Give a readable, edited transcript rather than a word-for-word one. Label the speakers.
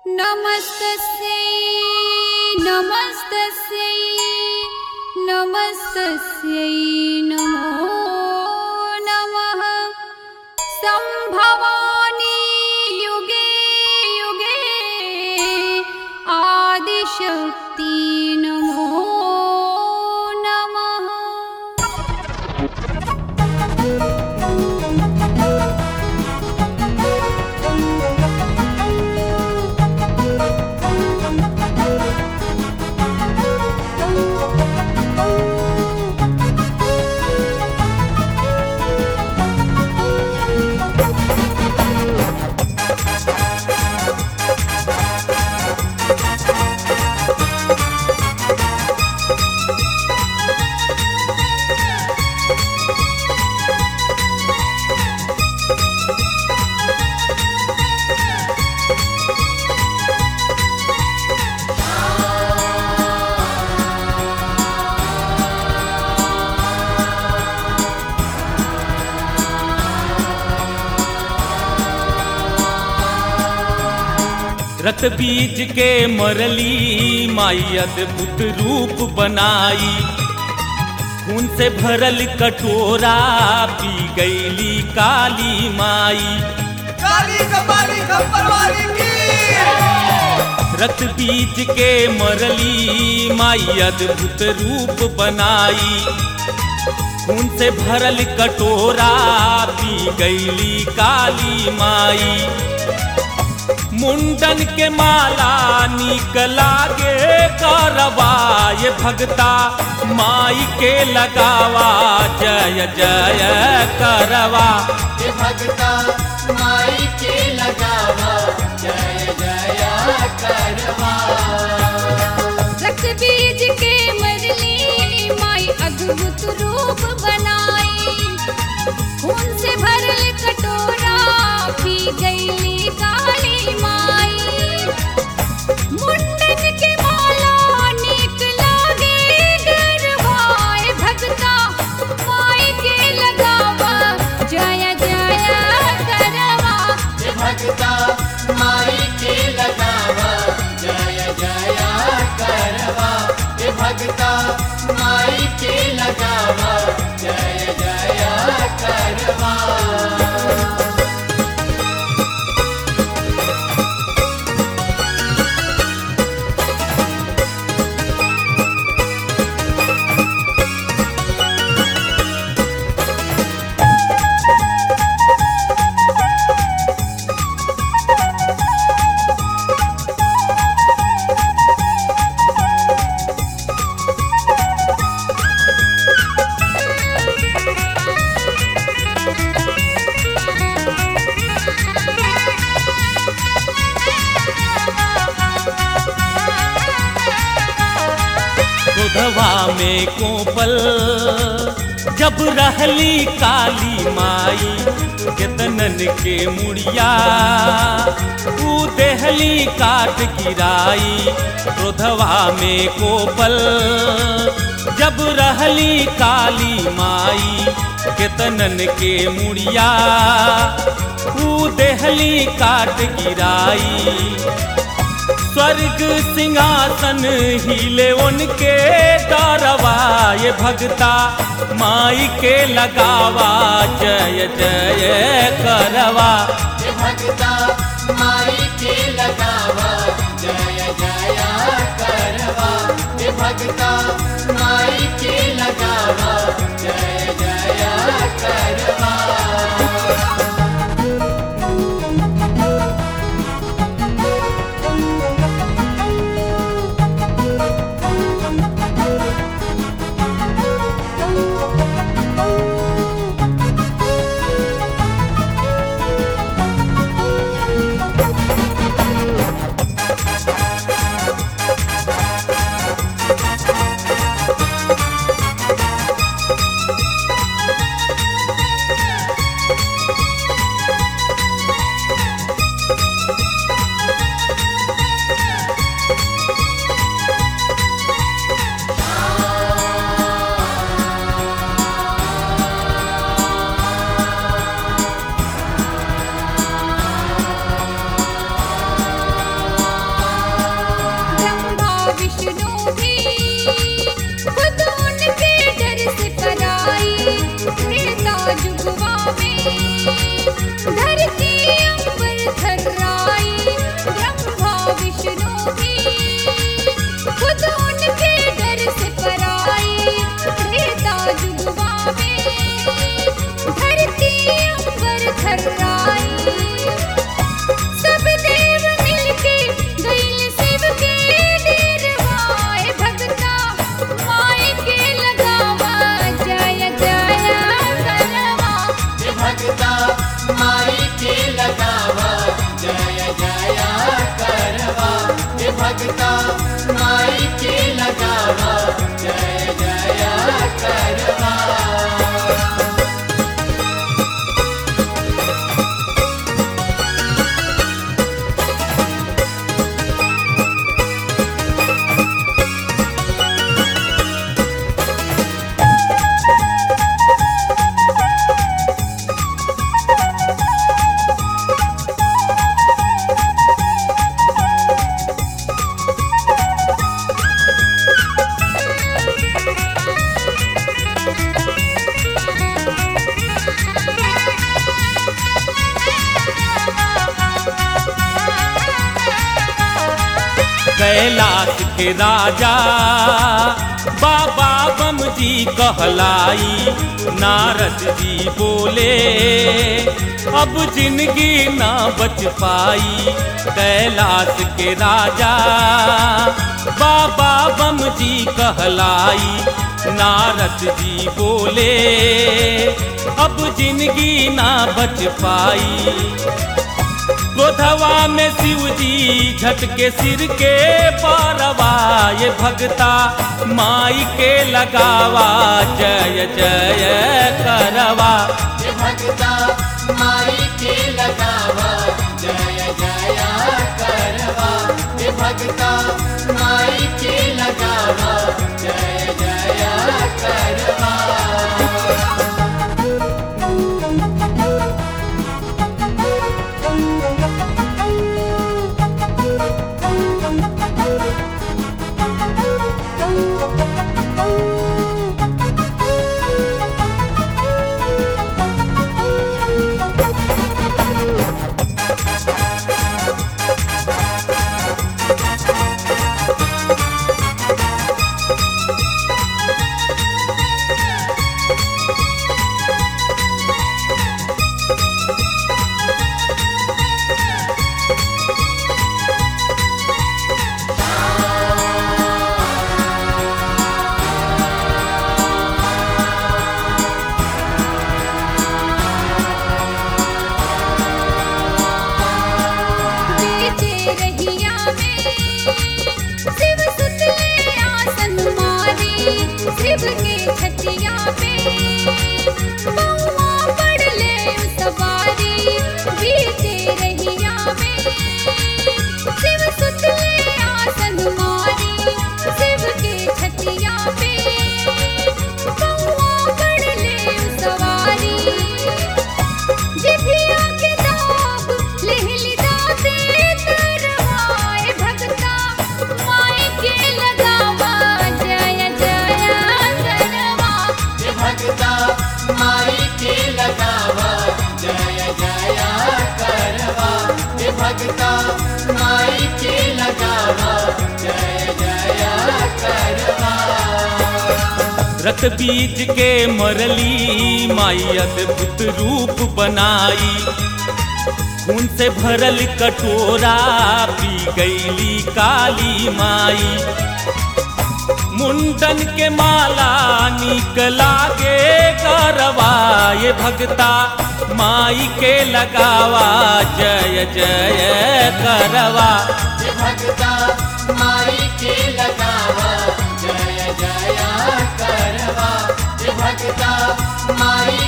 Speaker 1: नमस्तस्यै नमस्तस्यै नमस्तस्यै नमो नमः। संभवामि युगे युगे आदिशक्ति नमो नमः।
Speaker 2: रत बीज के मरली माई अद्भुत रूप बनाई, खून से भरल कटोरा पी गईली काली माई।
Speaker 3: काली कपाली खप्परवाली की
Speaker 2: रत बीज के मरली माई अद्भुत रूप बनाई, खून से भरल कटोरा पी गईली काली माई। मुंडन के माला नीक लागे करवा ये भगता माई के लगावा, जय जय करवा
Speaker 3: ये भगता माई के लगावा, जय जय करवा।
Speaker 1: रक्त बीज के मरली माई अद्भुत रूप बनाई, खून से भरल कटोरा पी गईली काली माई। मुंडन के माला नीक लागे गरवाए भगता माई के लगावा, जय जय करवा
Speaker 3: ये भगता माई के लगावा, जय जय करवा। ये भगता माई के लगावा, जय जय करवा।
Speaker 2: क्रोधवा में कोपल जब रहली काली माई, केतनन के मुड़िया ऊ देहली काट गिराई। क्रोधवा में कोपल जब रहली काली माई, केतनन के मुड़िया ऊ देहली काट गिराई। स्वर्ग सिंहासन हिले उनके डरवा, ये भगता माई के लगावा, जय जय करवा।
Speaker 3: ये भगता माई के लगावा, जय जय करवा। ये भगता माई के लगावा, जय जय करवा।
Speaker 1: धरती अंबर थर्राई ब्रह्मा विष्णु भी खुद उनके डर से पराई त्रेता जुगवा में धरती अंबर थर्राई सब देव मिलके गइल शिव के देरवाए भगता माई के लगावा जय जय करवा
Speaker 3: भगता माई के लगावा जय जय करवा भगता माई के लगावा जय जय करवा
Speaker 2: कैलाश के राजा बाबा बम जी कहलाई नारद जी बोले अब जिंदगी ना बच पाई कैलाश के राजा बाबा बम जी कहलाई नारद जी बोले अब जिंदगी ना बच पाई क्रोधवा में शिव जी झटके सिर के पारवा ये भगता माई के लगावा जय जय करवा
Speaker 3: भगता माई के लगावा जय जय करवा भगता माई के लगावा जय जय करवा
Speaker 1: शिव के छतिया पे बउआ पड़ ले सवारी बीते रहिया में शिव सुतले आसन मारी शिव के छतिया पे बउआ पड़ ले सवारी जिभिया के दाब लेहली दाते तरवाए भगता माई के लगावा जय जय करवा
Speaker 3: भगता माई के लगावा जय जय करवा भगता माई के लगावा जय जय करवा
Speaker 2: रत बीज के मरली माई अद्भुत रूप बनाई खून से भरल कटोरा पी गईली काली माई मुंडन के माला निक लागे करवा ये भगता माई के लगावा जय जय करवा
Speaker 3: भगता माई के लगावा जय जय करवा भगता माई